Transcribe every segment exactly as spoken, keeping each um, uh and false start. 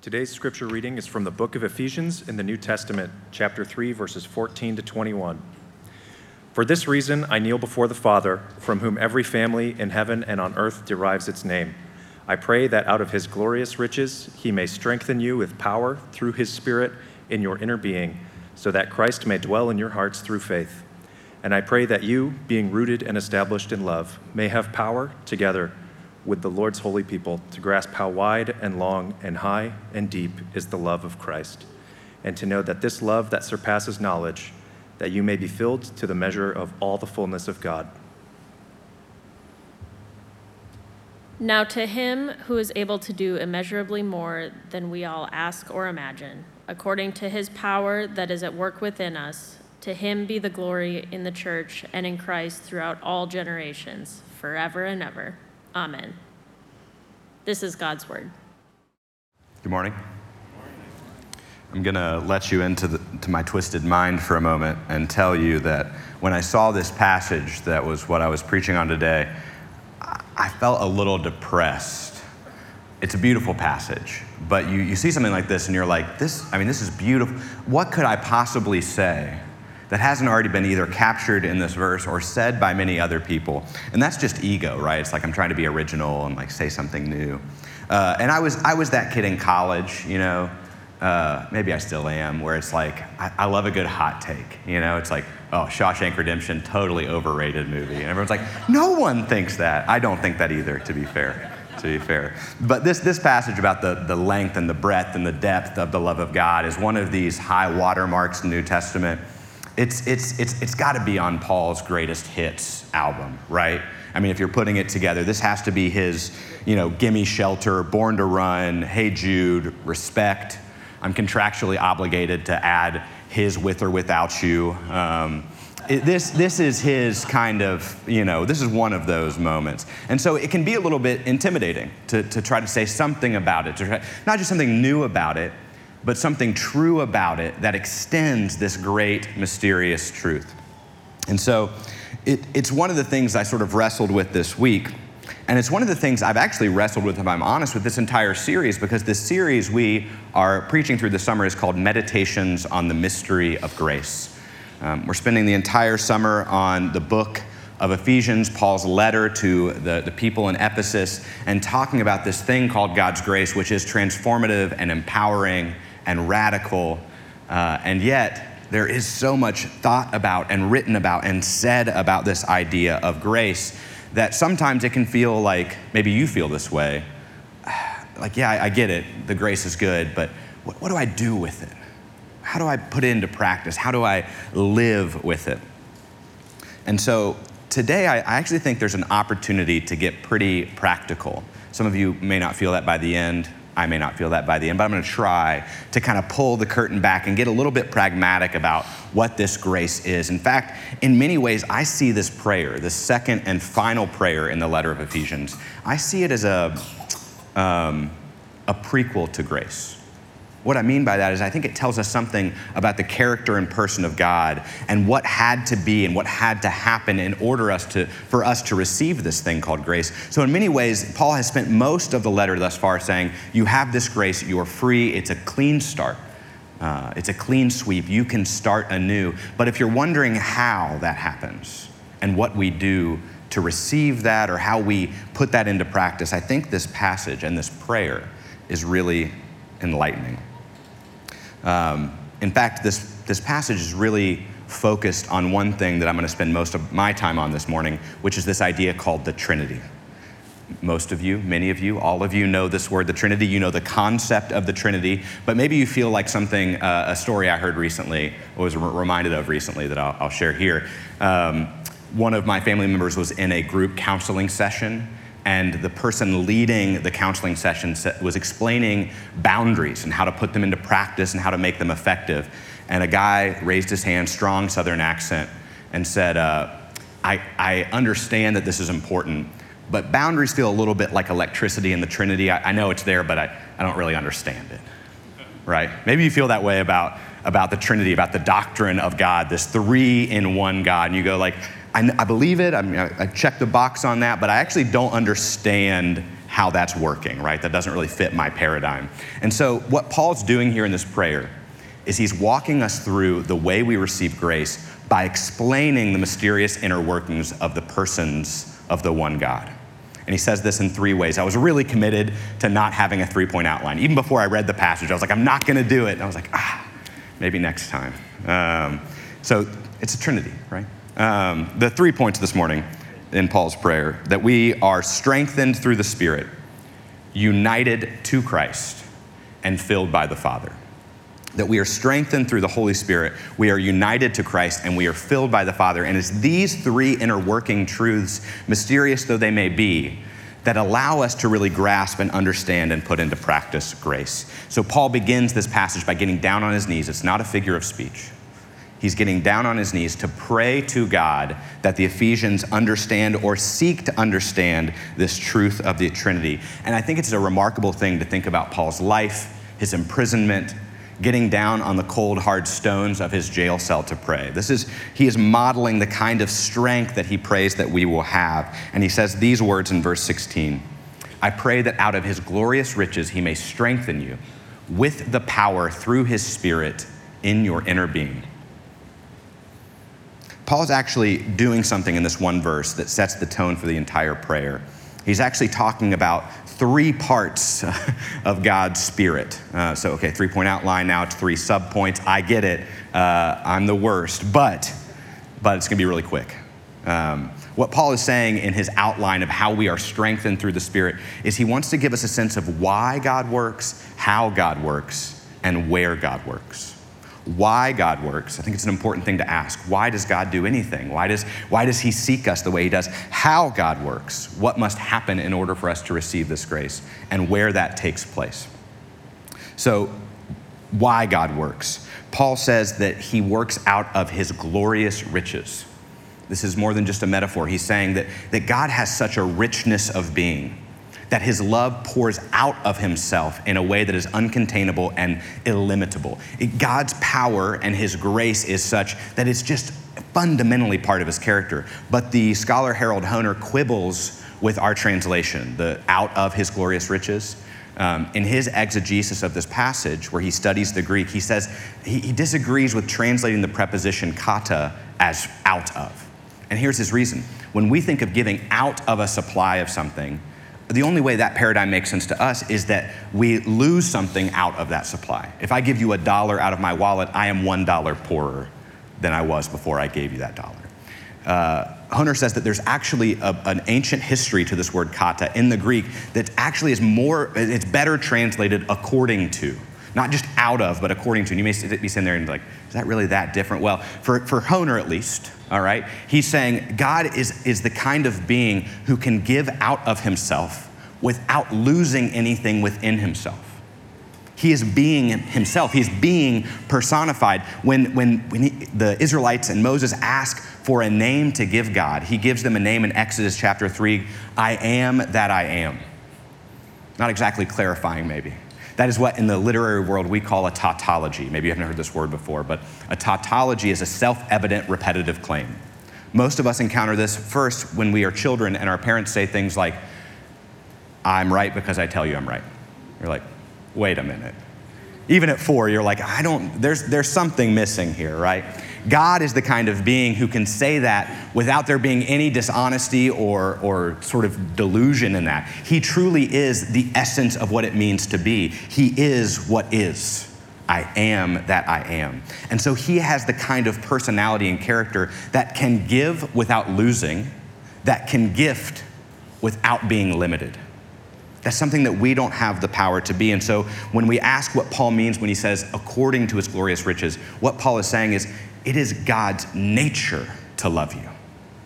Today's scripture reading is from the book of Ephesians in the New Testament, chapter three, verses fourteen to twenty-one. For this reason, I kneel before the Father, from whom every family in heaven and on earth derives its name. I pray that out of his glorious riches, he may strengthen you with power through his Spirit in your inner being, so that Christ may dwell in your hearts through faith. And I pray that you, being rooted and established in love, may have power together with the Lord's holy people to grasp how wide and long and high and deep is the love of Christ, and to know that this love that surpasses knowledge, that you may be filled to the measure of all the fullness of God. Now to him who is able to do immeasurably more than we all ask or imagine, according to his power that is at work within us, to him be the glory in the church and in Christ throughout all generations, forever and ever. Amen. This is God's word. Good morning. I'm going to let you into the, to my twisted mind for a moment and tell you that when I saw this passage that was what I was preaching on today, I felt a little depressed. It's a beautiful passage, but you, you see something like this and you're like, this, I mean, this is beautiful. What could I possibly say that hasn't already been either captured in this verse or said by many other people? And that's just ego, right? It's like I'm trying to be original and like say something new. Uh, and I was I was that kid in college, you know, uh, maybe I still am, where it's like, I, I love a good hot take, you know? It's like, oh, Shawshank Redemption, totally overrated movie. And everyone's like, no one thinks that. I don't think that either, to be fair. To be fair. But this this passage about the, the length and the breadth and the depth of the love of God is one of these high watermarks in the New Testament. It's it's it's it's got to be on Paul's greatest hits album, right? I mean, if you're putting it together, this has to be his, you know, Gimme Shelter, Born to Run, Hey Jude, Respect. I'm contractually obligated to add his With or Without You. Um, it, this this is his kind of, you know, this is one of those moments. And so it can be a little bit intimidating to, to try to say something about it, to try, not just something new about it, but something true about it that extends this great, mysterious truth. And so it, it's one of the things I sort of wrestled with this week. And it's one of the things I've actually wrestled with, if I'm honest, with this entire series, because this series we are preaching through the summer is called Meditations on the Mystery of Grace. Um, we're spending the entire summer on the book of Ephesians, Paul's letter to the, the people in Ephesus, and talking about this thing called God's grace, which is transformative and empowering and radical, uh, and yet there is so much thought about and written about and said about this idea of grace that sometimes it can feel like, maybe you feel this way, like, yeah, I, I get it, the grace is good, but what, what do I do with it? How do I put it into practice? How do I live with it? And so today, I, I actually think there's an opportunity to get pretty practical. Some of you may not feel that by the end. I may not feel that by the end, but I'm going to try to kind of pull the curtain back and get a little bit pragmatic about what this grace is. In fact, in many ways, I see this prayer, the second and final prayer in the letter of Ephesians, I see it as a, um, a prequel to grace. What I mean by that is I think it tells us something about the character and person of God and what had to be and what had to happen in order us to, for us to receive this thing called grace. So in many ways, Paul has spent most of the letter thus far saying, you have this grace, you're free, it's a clean start. Uh, it's a clean sweep, you can start anew. But if you're wondering how that happens and what we do to receive that or how we put that into practice, I think this passage and this prayer is really enlightening. Um, in fact, this, this passage is really focused on one thing that I'm going to spend most of my time on this morning, which is this idea called the Trinity. Most of you, many of you, all of you know this word, the Trinity. You know the concept of the Trinity, but maybe you feel like something, uh, a story I heard recently, or was reminded of recently that I'll, I'll share here. Um, one of my family members was in a group counseling session, and the person leading the counseling session was explaining boundaries and how to put them into practice and how to make them effective. And a guy raised his hand, strong Southern accent, and said, uh, I, I understand that this is important, but boundaries feel a little bit like electricity in the Trinity. I, I know it's there, but I, I don't really understand it, right? Maybe you feel that way about, about the Trinity, about the doctrine of God, this three-in-one God, and you go like, I, I believe it, I mean, I, I checked the box on that, but I actually don't understand how that's working, right? That doesn't really fit my paradigm. And so what Paul's doing here in this prayer is he's walking us through the way we receive grace by explaining the mysterious inner workings of the persons of the one God. And he says this in three ways. I was really committed to not having a three-point outline. Even before I read the passage, I was like, I'm not gonna do it. And I was like, ah, maybe next time. Um, so it's a Trinity, right? Um, the three points this morning in Paul's prayer, that we are strengthened through the Spirit, united to Christ, and filled by the Father. That we are strengthened through the Holy Spirit, we are united to Christ, and we are filled by the Father. And it's these three inner working truths, mysterious though they may be, that allow us to really grasp and understand and put into practice grace. So Paul begins this passage by getting down on his knees. It's not a figure of speech. He's getting down on his knees to pray to God that the Ephesians understand or seek to understand this truth of the Trinity. And I think it's a remarkable thing to think about Paul's life, his imprisonment, getting down on the cold, hard stones of his jail cell to pray. This is, he is modeling the kind of strength that he prays that we will have. And he says these words in verse sixteen, I pray that out of his glorious riches he may strengthen you with the power through his Spirit in your inner being. Paul's actually doing something in this one verse that sets the tone for the entire prayer. He's actually talking about three parts of God's Spirit. Uh, so, okay, three-point outline, now it's three sub-points. I get it. Uh, I'm the worst, but, but it's going to be really quick. Um, what Paul is saying in his outline of how we are strengthened through the Spirit is he wants to give us a sense of why God works, how God works, and where God works. Why God works. I think it's an important thing to ask. Why does God do anything? Why does, why does he seek us the way he does? How God works. What must happen in order for us to receive this grace, and where that takes place. So, why God works. Paul says that he works out of his glorious riches. This is more than just a metaphor. He's saying that, that God has such a richness of being, that his love pours out of himself in a way that is uncontainable and illimitable. It, God's power and his grace is such that it's just fundamentally part of his character. But the scholar Harold Hoehner quibbles with our translation, the out of his glorious riches. Um, in his exegesis of this passage, where he studies the Greek, he says he, he disagrees with translating the preposition kata as out of. And here's his reason. When we think of giving out of a supply of something, the only way that paradigm makes sense to us is that we lose something out of that supply. If I give you a dollar out of my wallet, I am one dollar poorer than I was before I gave you that dollar. Uh, Hoehner says that there's actually a, an ancient history to this word kata in the Greek that actually is more, it's better translated according to. Not just out of, but according to. And you may be sitting there and be like, is that really that different? Well, for, for Hoehner at least, all right, he's saying God is, is the kind of being who can give out of himself without losing anything within himself. He is being himself. He's being personified. When, when, when he, the Israelites and Moses ask for a name to give God, he gives them a name in Exodus chapter three, I am that I am. Not exactly clarifying maybe. That is what in the literary world we call a tautology. Maybe you haven't heard this word before, but a tautology is a self-evident repetitive claim. Most of us encounter this first when we are children and our parents say things like, I'm right because I tell you I'm right. You're like, wait a minute. Even at four, you're like, I don't, there's, there's something missing here, right? God is the kind of being who can say that without there being any dishonesty or, or sort of delusion in that. He truly is the essence of what it means to be. He is what is. I am that I am. And so he has the kind of personality and character that can give without losing, that can gift without being limited. That's something that we don't have the power to be. And so when we ask what Paul means when he says, according to his glorious riches, what Paul is saying is, it is God's nature to love you.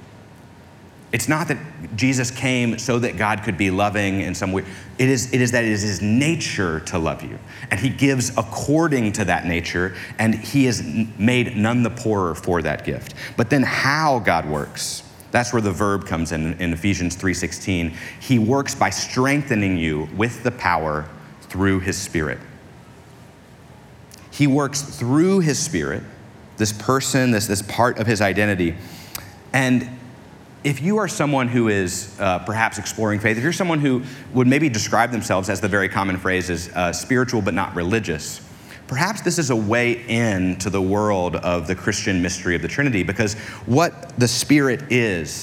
It's not that Jesus came so that God could be loving in some way. It is, it is that it is his nature to love you. And he gives according to that nature, and he is made none the poorer for that gift. But then how God works, that's where the verb comes in, in Ephesians three sixteen. He works by strengthening you with the power through his Spirit. He works through his Spirit, this person, this, this part of his identity. And if you are someone who is uh, perhaps exploring faith, if you're someone who would maybe describe themselves, as the very common phrase is, uh, spiritual but not religious, perhaps this is a way into the world of the Christian mystery of the Trinity, because what the Spirit is,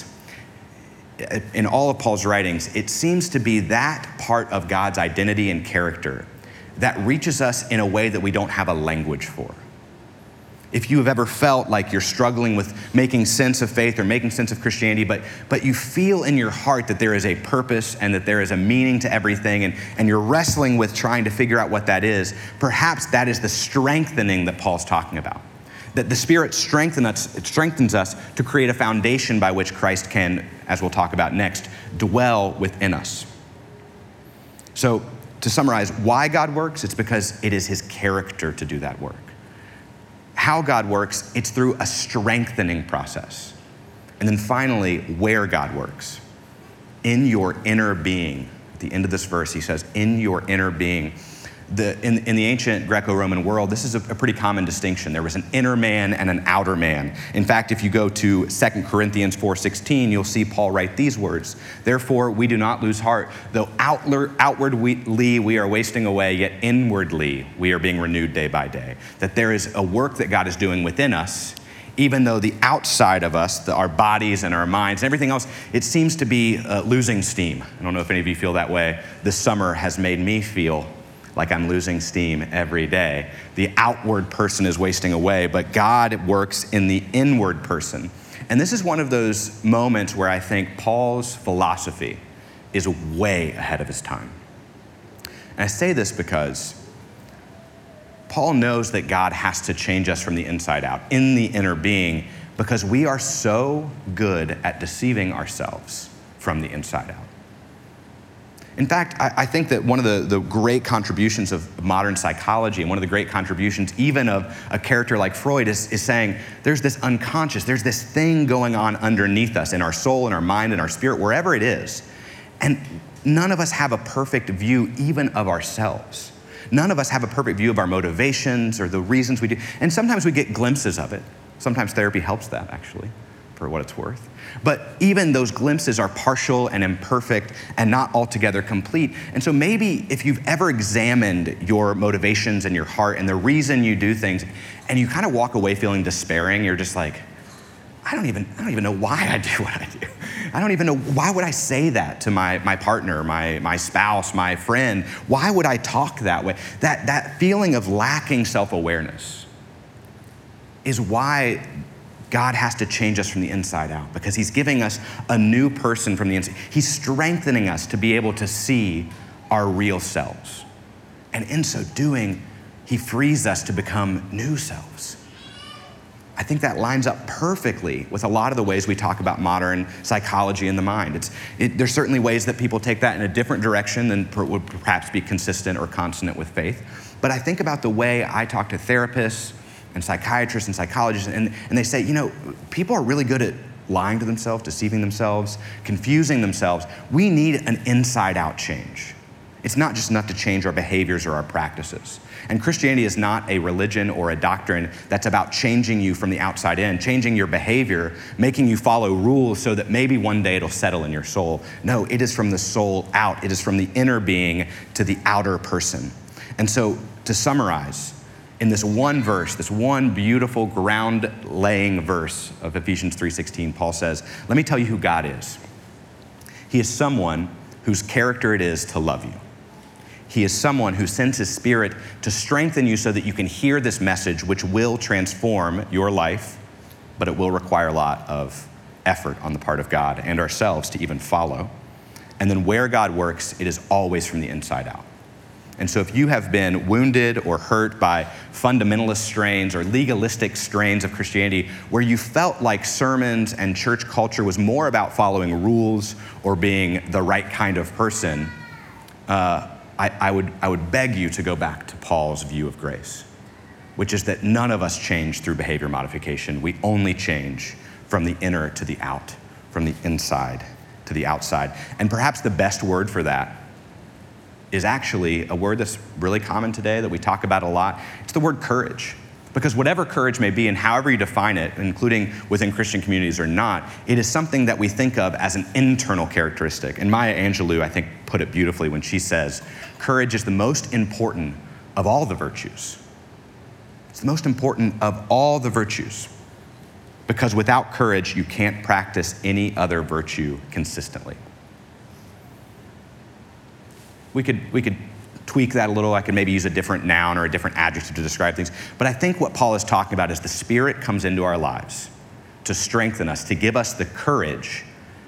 in all of Paul's writings, it seems to be that part of God's identity and character that reaches us in a way that we don't have a language for. If you have ever felt like you're struggling with making sense of faith or making sense of Christianity, but, but you feel in your heart that there is a purpose and that there is a meaning to everything, and, and you're wrestling with trying to figure out what that is, perhaps that is the strengthening that Paul's talking about. That the Spirit strengthens us, it strengthens us to create a foundation by which Christ can, as we'll talk about next, dwell within us. So to summarize, why God works, it's because it is his character to do that work. How God works, it's through a strengthening process. And then finally, where God works, in your inner being. At the end of this verse, he says, in your inner being. The, in, in the ancient Greco-Roman world, this is a, a pretty common distinction. There was an inner man and an outer man. In fact, if you go to Second Corinthians four sixteen, you'll see Paul write these words, "Therefore we do not lose heart, though outler, outwardly we are wasting away, yet inwardly we are being renewed day by day." That there is a work that God is doing within us, even though the outside of us, the, our bodies and our minds and everything else, it seems to be uh, losing steam. I don't know if any of you feel that way. This summer has made me feel like I'm losing steam every day. The outward person is wasting away, but God works in the inward person. And this is one of those moments where I think Paul's philosophy is way ahead of his time. And I say this because Paul knows that God has to change us from the inside out, in the inner being, because we are so good at deceiving ourselves from the inside out. In fact, I, I think that one of the, the great contributions of modern psychology, and one of the great contributions even of a character like Freud, is, is saying there's this unconscious, there's this thing going on underneath us in our soul, in our mind, in our spirit, wherever it is. And none of us have a perfect view even of ourselves. None of us have a perfect view of our motivations or the reasons we do. And sometimes we get glimpses of it. Sometimes therapy helps that, actually, for what it's worth. But even those glimpses are partial and imperfect and not altogether complete. And so maybe if you've ever examined your motivations and your heart and the reason you do things, and you kind of walk away feeling despairing, you're just like, I don't even, I don't even know why I do what I do. I don't even know, why would I say that to my, my partner, my, my spouse, my friend? Why would I talk that way? That, that feeling of lacking self-awareness is why God has to change us from the inside out, because he's giving us a new person from the inside. He's strengthening us to be able to see our real selves. And in so doing, he frees us to become new selves. I think that lines up perfectly with a lot of the ways we talk about modern psychology and the mind. It's, it, there's certainly ways that people take that in a different direction than per, would perhaps be consistent or consonant with faith. But I think about the way I talk to therapists and psychiatrists and psychologists, and, and they say, you know, people are really good at lying to themselves, deceiving themselves, confusing themselves. We need an inside-out change. It's not just enough to change our behaviors or our practices. And Christianity is not a religion or a doctrine that's about changing you from the outside in, changing your behavior, making you follow rules so that maybe one day it'll settle in your soul. No, it is from the soul out. It is from the inner being to the outer person. And so, to summarize, in this one verse, this one beautiful ground-laying verse of Ephesians three sixteen, Paul says, let me tell you who God is. He is someone whose character it is to love you. He is someone who sends his Spirit to strengthen you so that you can hear this message, which will transform your life, but it will require a lot of effort on the part of God and ourselves to even follow. And then where God works, it is always from the inside out. And so if you have been wounded or hurt by fundamentalist strains or legalistic strains of Christianity, where you felt like sermons and church culture was more about following rules or being the right kind of person, uh, I, I would, I would beg you to go back to Paul's view of grace, which is that none of us change through behavior modification. We only change from the inner to the out, from the inside to the outside. And perhaps the best word for that is actually a word that's really common today that we talk about a lot. It's the word courage. Because whatever courage may be and however you define it, including within Christian communities or not, it is something that we think of as an internal characteristic. And Maya Angelou, I think, put it beautifully when she says, courage is the most important of all the virtues. It's the most important of all the virtues. Because without courage, you can't practice any other virtue consistently. We could, we could tweak that a little. I could maybe use a different noun or a different adjective to describe things. But I think what Paul is talking about is the Spirit comes into our lives to strengthen us, to give us the courage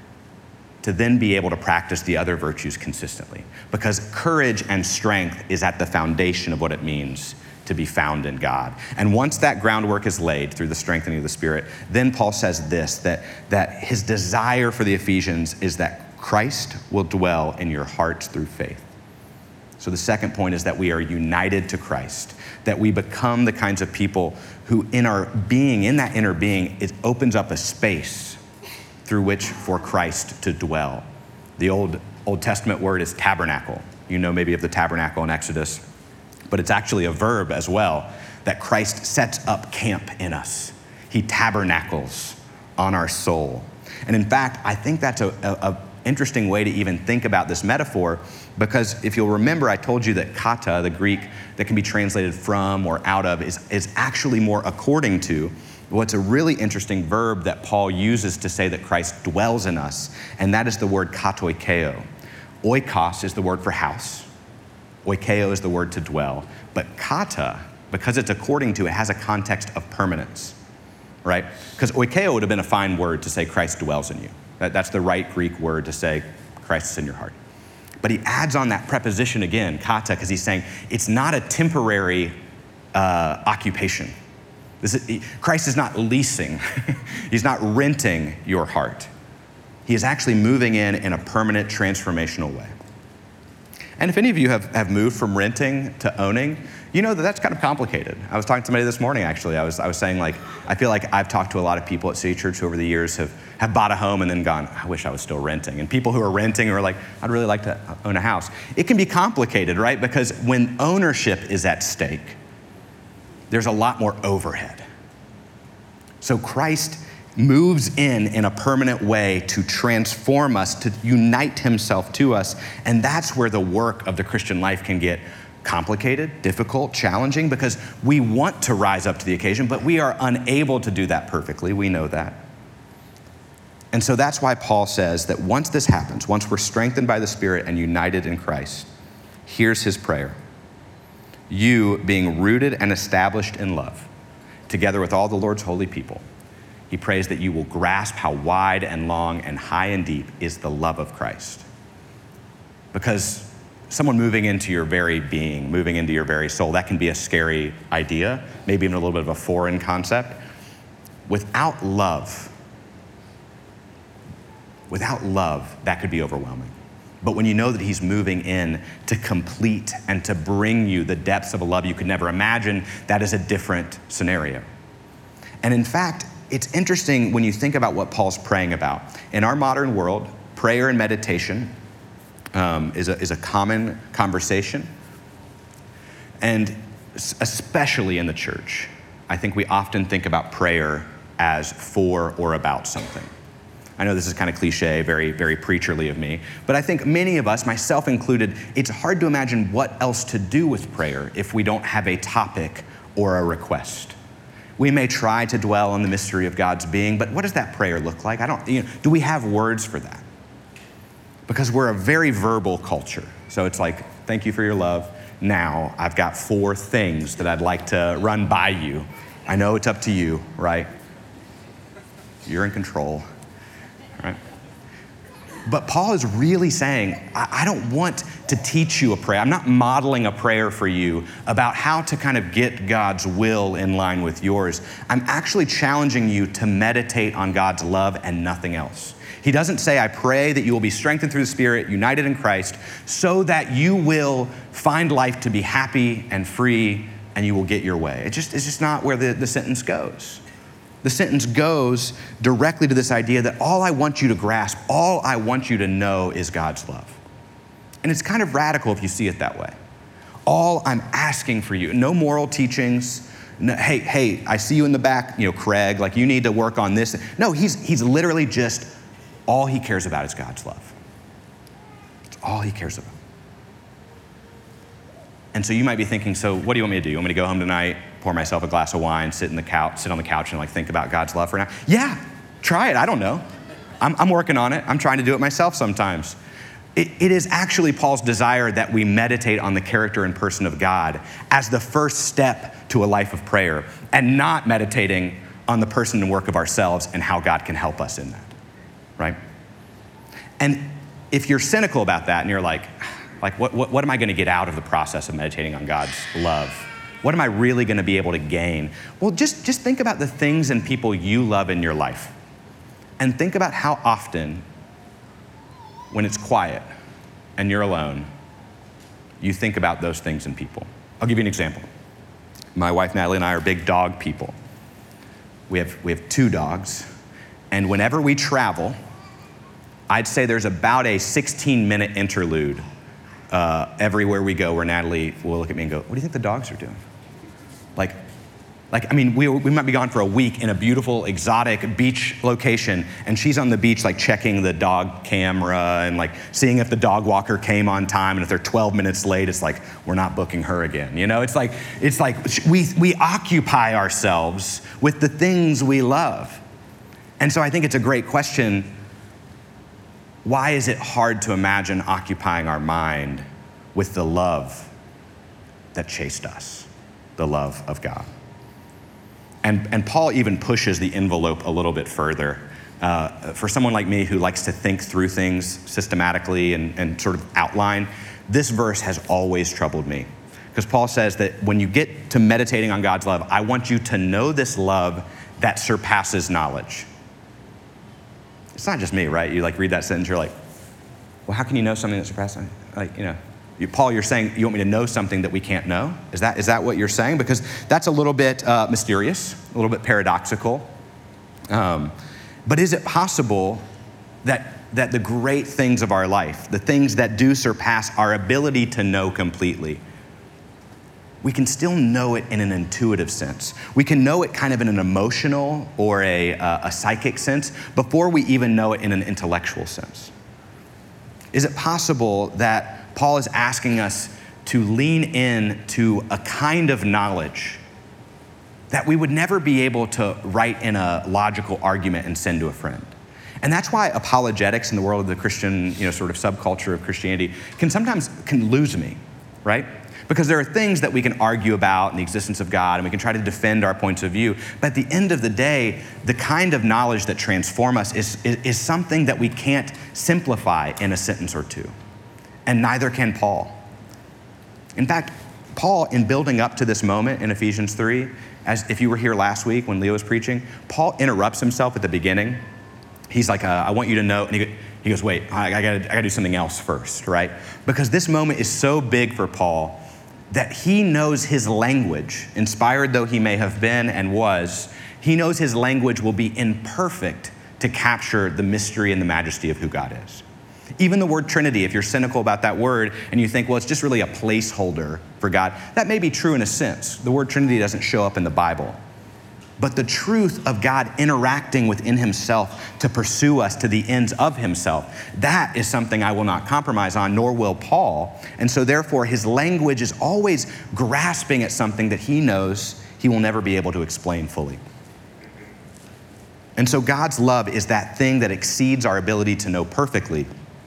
to then be able to practice the other virtues consistently. Because courage and strength is at the foundation of what it means to be found in God. And once that groundwork is laid through the strengthening of the Spirit, then Paul says this, that, that his desire for the Ephesians is that Christ will dwell in your hearts through faith. So the second point is that we are united to Christ, that we become the kinds of people who in our being, in that inner being, it opens up a space through which for Christ to dwell. The Old, Old Testament word is tabernacle. You know maybe of the tabernacle in Exodus, but it's actually a verb as well, that Christ sets up camp in us. He tabernacles on our soul. And in fact, I think that's a, a, a interesting way to even think about this metaphor, because if you'll remember, I told you that kata, the Greek that can be translated from or out of, is, is actually more according to what's a really interesting verb that Paul uses to say that Christ dwells in us, and that is the word katoikeo. Oikos is the word for house. Oikeo is the word to dwell. But kata, because it's according to, it has a context of permanence, right? Because oikeo would have been a fine word to say Christ dwells in you. That, that's the right Greek word to say Christ is in your heart. But he adds on that preposition again, kata, because he's saying it's not a temporary uh, occupation. This is, he, Christ is not leasing. He's not renting your heart. He is actually moving in in a permanent, transformational way. And if any of you have, have moved from renting to owning, you know that that's kind of complicated. I was talking to somebody this morning, actually. I was I was saying, like, I feel like I've talked to a lot of people at City Church who over the years have, have bought a home and then gone, I wish I was still renting. And people who are renting are like, I'd really like to own a house. It can be complicated, right? Because when ownership is at stake, there's a lot more overhead. So Christ moves in in a permanent way to transform us, to unite himself to us. And that's where the work of the Christian life can get complicated, difficult, challenging, because we want to rise up to the occasion, but we are unable to do that perfectly. We know that. And so that's why Paul says that once this happens, once we're strengthened by the Spirit and united in Christ, here's his prayer. You, being rooted and established in love, together with all the Lord's holy people, he prays that you will grasp how wide and long and high and deep is the love of Christ. Because someone moving into your very being, moving into your very soul, that can be a scary idea, maybe even a little bit of a foreign concept. Without love, without love, that could be overwhelming. But when you know that he's moving in to complete and to bring you the depths of a love you could never imagine, that is a different scenario. And in fact, it's interesting when you think about what Paul's praying about. In our modern world, prayer and meditation um, is, a, is a common conversation. And especially in the church, I think we often think about prayer as for or about something. I know this is kind of cliche, very, very preacherly of me, but I think many of us, myself included, it's hard to imagine what else to do with prayer if we don't have a topic or a request. We may try to dwell on the mystery of God's being, but what does that prayer look like? I don't, you know, do we have words for that? Because we're a very verbal culture. So it's like, thank you for your love. Now I've got four things that I'd like to run by you. I know it's up to you, right? You're in control, right? But Paul is really saying, I, I don't want to teach you a prayer. I'm not modeling a prayer for you about how to kind of get God's will in line with yours. I'm actually challenging you to meditate on God's love and nothing else. He doesn't say, I pray that you will be strengthened through the Spirit, united in Christ, so that you will find life to be happy and free and you will get your way. It just, it's just not where the, the sentence goes. The sentence goes directly to this idea that all I want you to grasp, all I want you to know is God's love. And it's kind of radical if you see it that way. All I'm asking for you, no moral teachings, No, hey, hey, I see you in the back, you know, Craig, like you need to work on this. No, he's, he's literally just, all he cares about is God's love. It's all he cares about. And so you might be thinking, so what do you want me to do? You want me to go home tonight, pour myself a glass of wine, sit in the couch, sit on the couch and like think about God's love for now? Yeah, try it, I don't know. I'm, I'm working on it. I'm trying to do it myself sometimes. It, it is actually Paul's desire that we meditate on the character and person of God as the first step to a life of prayer, and not meditating on the person and work of ourselves and how God can help us in that, right? And if you're cynical about that and you're like, like what, what, what am I gonna get out of the process of meditating on God's love? What am I really gonna be able to gain? Well, just, just think about the things and people you love in your life. And think about how often, when it's quiet and you're alone, you think about those things and people. I'll give you an example. My wife, Natalie, and I are big dog people. We have, we have two dogs, and whenever we travel, I'd say there's about a sixteen minute interlude uh, everywhere we go where Natalie will look at me and go, what do you think the dogs are doing? Like, Like, I mean, we, we might be gone for a week in a beautiful, exotic beach location, and she's on the beach, like, checking the dog camera and, like, seeing if the dog walker came on time, and if they're twelve minutes late, it's like, we're not booking her again, you know? It's like, it's like we, we occupy ourselves with the things we love. And so I think it's a great question, why is it hard to imagine occupying our mind with the love that chased us, the love of God? And, and Paul even pushes the envelope a little bit further. Uh, for someone like me who likes to think through things systematically and, and sort of outline, this verse has always troubled me. Because Paul says that when you get to meditating on God's love, I want you to know this love that surpasses knowledge. It's not just me, right? You like read that sentence, you're like, well, how can you know something that surpasses? Like, you know. You, Paul, you're saying you want me to know something that we can't know? Is that, is that what you're saying? Because that's a little bit uh, mysterious, a little bit paradoxical. Um, but is it possible that, that the great things of our life, the things that do surpass our ability to know completely, we can still know it in an intuitive sense? We can know it kind of in an emotional or a, uh, a psychic sense before we even know it in an intellectual sense. Is it possible that Paul is asking us to lean in to a kind of knowledge that we would never be able to write in a logical argument and send to a friend? And that's why apologetics in the world of the Christian, you know, sort of subculture of Christianity can sometimes can lose me, right? Because there are things that we can argue about in the existence of God, and we can try to defend our points of view. But at the end of the day, the kind of knowledge that transforms us is, is, is something that we can't simplify in a sentence or two. And neither can Paul. In fact, Paul, in building up to this moment in Ephesians three, as if you were here last week when Leo was preaching, Paul interrupts himself at the beginning. He's like, uh, I want you to know, and he, he goes, wait, I, I, gotta, I gotta do something else first, right? Because this moment is so big for Paul that he knows his language, inspired though he may have been and was, he knows his language will be imperfect to capture the mystery and the majesty of who God is. Even the word Trinity, if you're cynical about that word and you think, well, it's just really a placeholder for God, that may be true in a sense. The word Trinity doesn't show up in the Bible. But the truth of God interacting within himself to pursue us to the ends of himself, that is something I will not compromise on, nor will Paul. And so therefore, his language is always grasping at something that he knows he will never be able to explain fully. And so God's love is that thing that exceeds our ability to know perfectly,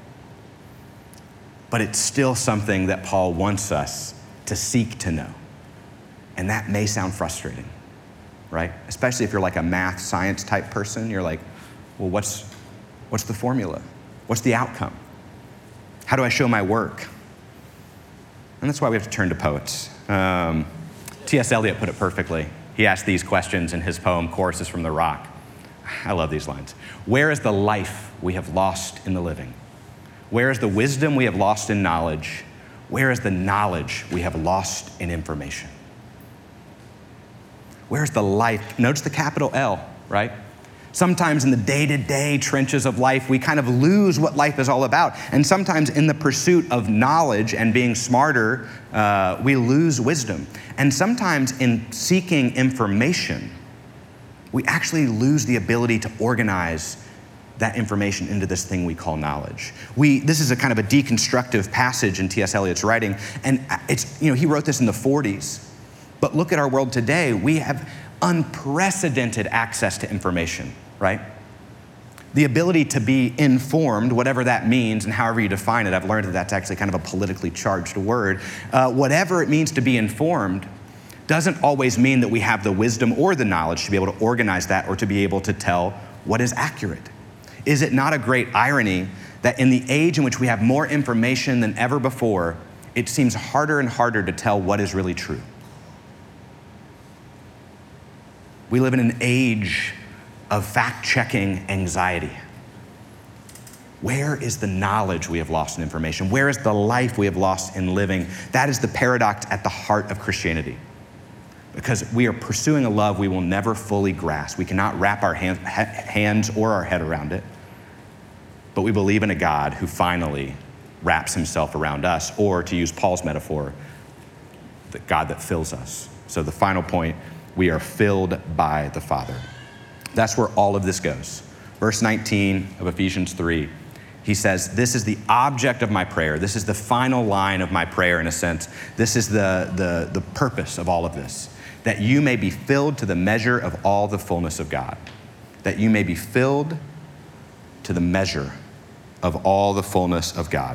but it's still something that Paul wants us to seek to know. And that may sound frustrating, right? Especially if you're like a math, science type person, you're like, well, what's, what's the formula? What's the outcome? How do I show my work? And that's why we have to turn to poets. Um, T S Eliot put it perfectly. He asked these questions in his poem, Choruses from the Rock. I love these lines. Where is the life we have lost in the living? Where is the wisdom we have lost in knowledge? Where is the knowledge we have lost in information? Where's the life? Notice the capital L, right? Sometimes in the day-to-day trenches of life, we kind of lose what life is all about. And sometimes in the pursuit of knowledge and being smarter, uh, we lose wisdom. And sometimes in seeking information, we actually lose the ability to organize that information into this thing we call knowledge. We, this is a kind of a deconstructive passage in T S Eliot's writing, and it's, you know, he wrote this in the forties. But look at our world today. We have unprecedented access to information, right? The ability to be informed, whatever that means and however you define it. I've learned that that's actually kind of a politically charged word. Uh, whatever it means to be informed doesn't always mean that we have the wisdom or the knowledge to be able to organize that or to be able to tell what is accurate. Is it not a great irony that in the age in which we have more information than ever before, it seems harder and harder to tell what is really true? We live in an age of fact-checking anxiety. Where is the knowledge we have lost in information? Where is the life we have lost in living? That is the paradox at the heart of Christianity. Because we are pursuing a love we will never fully grasp. We cannot wrap our hand, ha- hands or our head around it. But we believe in a God who finally wraps himself around us, or to use Paul's metaphor, the God that fills us. So the final point, we are filled by the Father. That's where all of this goes. Verse nineteen of Ephesians three, he says, this is the object of my prayer. This is the final line of my prayer in a sense. This is the, the, the purpose of all of this, that you may be filled to the measure of all the fullness of God. That you may be filled to the measure of all the fullness of God.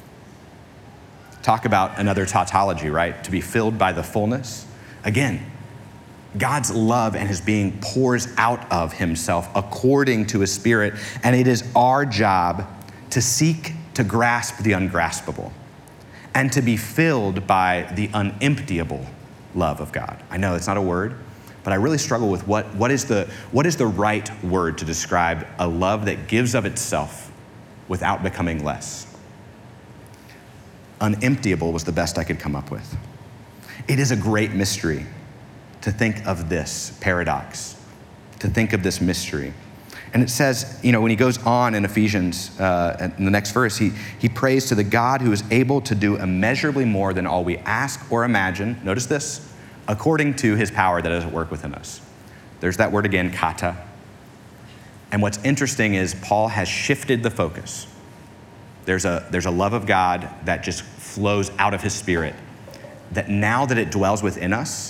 Talk about another tautology, right? To be filled by the fullness. Again, God's love and his being pours out of himself according to his Spirit, and it is our job to seek to grasp the ungraspable and to be filled by the unemptiable love of God. I know it's not a word, but I really struggle with what, what, is the, what is the right word to describe a love that gives of itself without becoming less. Unemptiable was the best I could come up with. It is a great mystery to think of this paradox, to think of this mystery. And it says, you know, when he goes on in Ephesians, uh, in the next verse, he, he prays to the God who is able to do immeasurably more than all we ask or imagine. Notice this, according to his power that is at work within us. There's that word again, kata. And what's interesting is Paul has shifted the focus. There's a, there's a love of God that just flows out of his Spirit, that now that it dwells within us,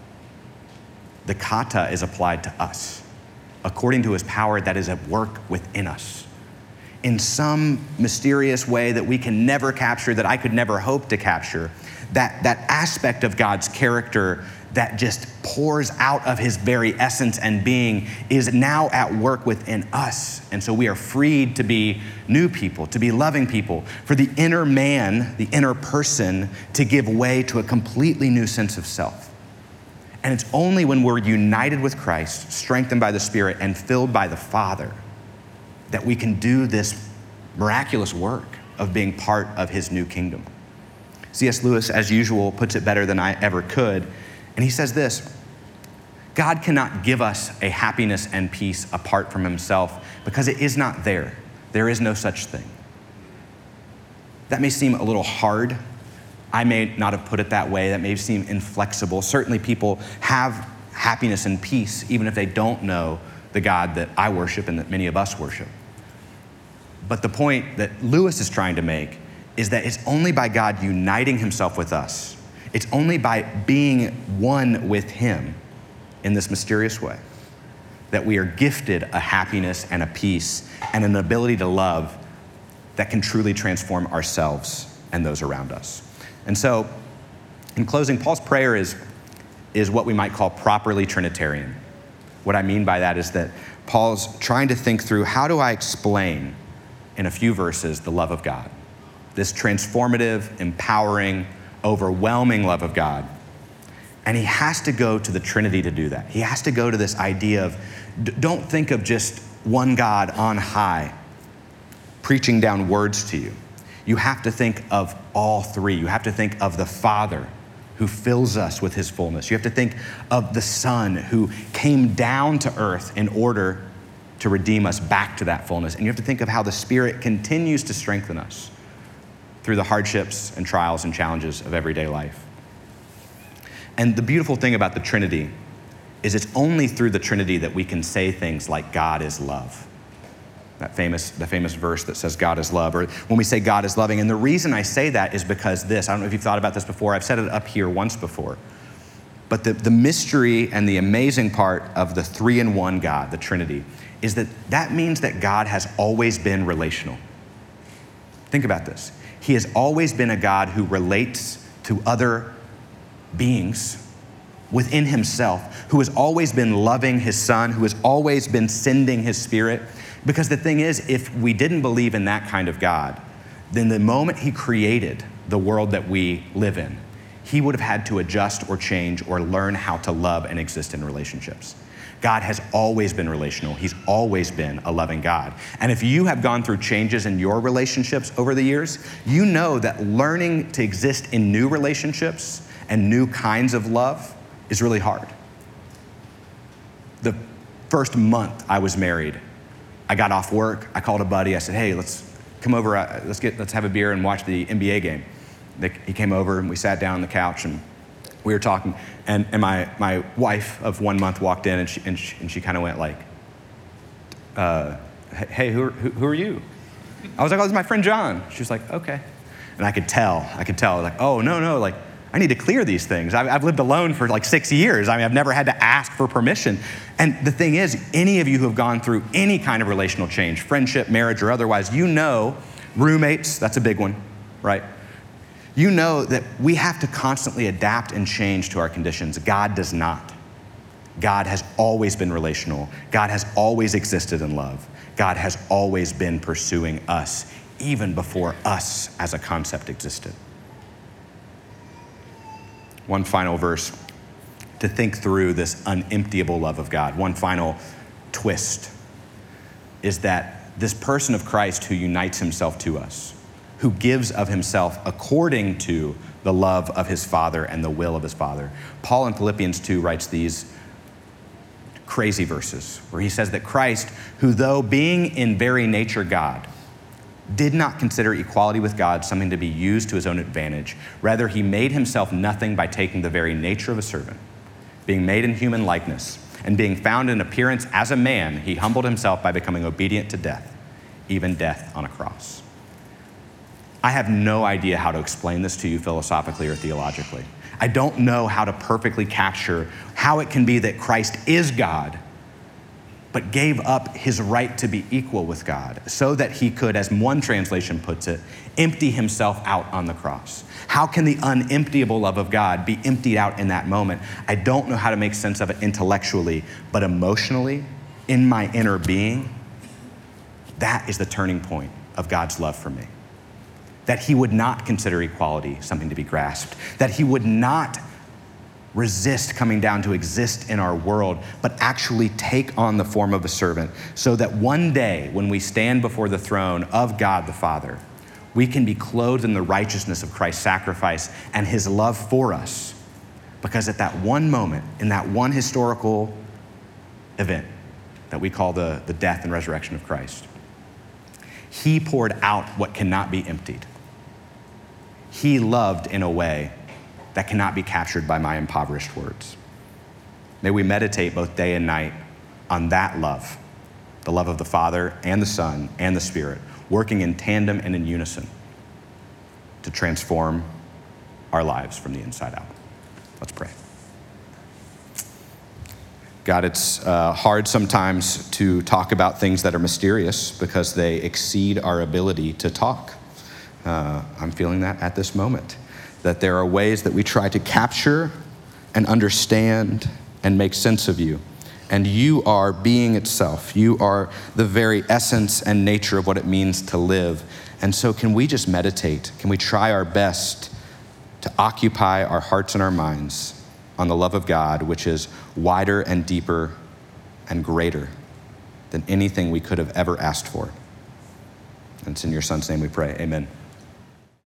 the kata is applied to us, according to his power that is at work within us. In some mysterious way that we can never capture, that I could never hope to capture, that, that aspect of God's character that just pours out of his very essence and being is now at work within us. And so we are freed to be new people, to be loving people, for the inner man, the inner person, to give way to a completely new sense of self. And it's only when we're united with Christ, strengthened by the Spirit, and filled by the Father that we can do this miraculous work of being part of his new kingdom. C S Lewis, as usual, puts it better than I ever could. And he says this, God cannot give us a happiness and peace apart from himself because it is not there. There is no such thing. That may seem a little hard. I may not have put it that way. That may seem inflexible. Certainly people have happiness and peace even if they don't know the God that I worship and that many of us worship. But the point that Lewis is trying to make is that it's only by God uniting himself with us, it's only by being one with him in this mysterious way that we are gifted a happiness and a peace and an ability to love that can truly transform ourselves and those around us. And so, in closing, Paul's prayer is, is what we might call properly Trinitarian. What I mean by that is that Paul's trying to think through, how do I explain in a few verses the love of God? This transformative, empowering, overwhelming love of God. And he has to go to the Trinity to do that. He has to go to this idea of, d- don't think of just one God on high preaching down words to you. You have to think of all three. You have to think of the Father who fills us with his fullness. You have to think of the Son who came down to earth in order to redeem us back to that fullness. And you have to think of how the Spirit continues to strengthen us through the hardships and trials and challenges of everyday life. And the beautiful thing about the Trinity is it's only through the Trinity that we can say things like God is love. That famous, the famous verse that says God is love, or when we say God is loving. And the reason I say that is because this, I don't know if you've thought about this before, I've said it up here once before, but the, the mystery and the amazing part of the three-in-one God, the Trinity, is that that means that God has always been relational. Think about this. He has always been a God who relates to other beings within himself, who has always been loving his Son, who has always been sending his Spirit. Because the thing is, if we didn't believe in that kind of God, then the moment he created the world that we live in, he would have had to adjust or change or learn how to love and exist in relationships. God has always been relational. He's always been a loving God. And if you have gone through changes in your relationships over the years, you know that learning to exist in new relationships and new kinds of love is really hard. The first month I was married, I got off work, I called a buddy, I said, hey, let's come over, uh, let's get, let's have a beer and watch the N B A game. They, he came over and we sat down on the couch and we were talking, and, and my, my wife of one month walked in and she, and she, and she kind of went like, uh, hey, who, who, who are you? I was like, oh, this is my friend John. She was like, okay. And I could tell, I could tell, like, oh, no, no, like, I need to clear these things. I've, I've lived alone for like six years. I mean, I've never had to ask for permission. And the thing is, any of you who have gone through any kind of relational change, friendship, marriage, or otherwise, you know, roommates, that's a big one, right? You know that we have to constantly adapt and change to our conditions. God does not. God has always been relational. God has always existed in love. God has always been pursuing us, even before us as a concept existed. One final verse to think through this unemptiable love of God. One final twist is that this person of Christ who unites himself to us, who gives of himself according to the love of his Father and the will of his Father. Paul in Philippians two writes these crazy verses where he says that Christ, who though being in very nature God, did not consider equality with God something to be used to his own advantage. Rather, he made himself nothing by taking the very nature of a servant, being made in human likeness, and being found in appearance as a man, he humbled himself by becoming obedient to death, even death on a cross. I have no idea how to explain this to you philosophically or theologically. I don't know how to perfectly capture how it can be that Christ is God, but gave up his right to be equal with God so that he could, as one translation puts it, empty himself out on the cross. How can the unemptiable love of God be emptied out in that moment? I don't know how to make sense of it intellectually, but emotionally, in my inner being, that is the turning point of God's love for me. That he would not consider equality something to be grasped, that he would not resist coming down to exist in our world, but actually take on the form of a servant so that one day when we stand before the throne of God the Father, we can be clothed in the righteousness of Christ's sacrifice and his love for us. Because at that one moment, in that one historical event that we call the, the death and resurrection of Christ, he poured out what cannot be emptied. He loved in a way that cannot be captured by my impoverished words. May we meditate both day and night on that love, the love of the Father and the Son and the Spirit, working in tandem and in unison to transform our lives from the inside out. Let's pray. God, it's uh, hard sometimes to talk about things that are mysterious because they exceed our ability to talk. Uh, I'm feeling that at this moment. That there are ways that we try to capture and understand and make sense of you. And you are being itself. You are the very essence and nature of what it means to live. And so can we just meditate? Can we try our best to occupy our hearts and our minds on the love of God, which is wider and deeper and greater than anything we could have ever asked for? And it's in your Son's name we pray, amen.